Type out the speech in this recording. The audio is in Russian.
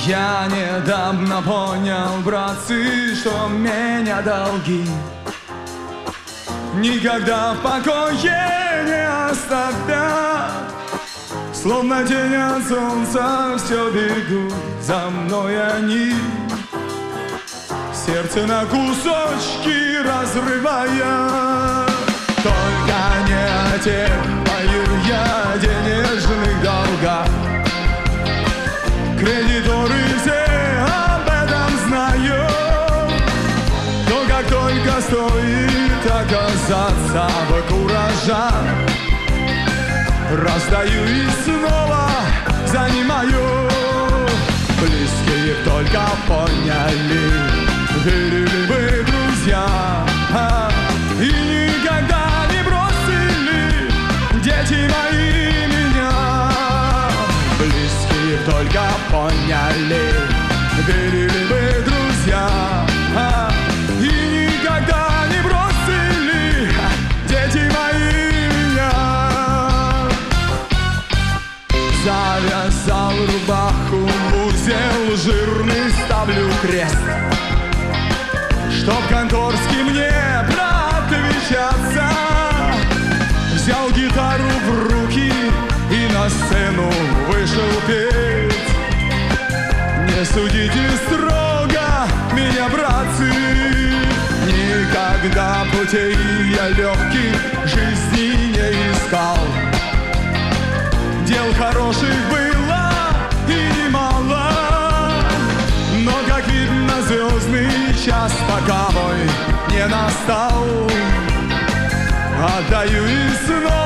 Я недавно понял, братцы, что меня долги никогда в покое не оставят. Словно тень от солнца все бегут за мной они, сердце на кусочки разрывая. Только не о тех пою я денежных долгах. Кредиторы все об этом знают, но как только стоит оказаться в куражах, раздаю и снова занимаю. Близкие только поняли, верили бы друзья, и никогда не бросили дети мои меня. Близкие только поняли, верили бы друзья, и никогда не бросили дети мои меня. Завязал рубаху в узел жирный, ставлю крест, чтоб конторский мне проотвечаться. Взял гитару в руки и на сцену вышел петь. Не судите строго меня, братцы, никогда путей я легких жизни не искал. Дел хороших было и немало, но, как видно, звездный час пока мой не настал. Отдаю и снова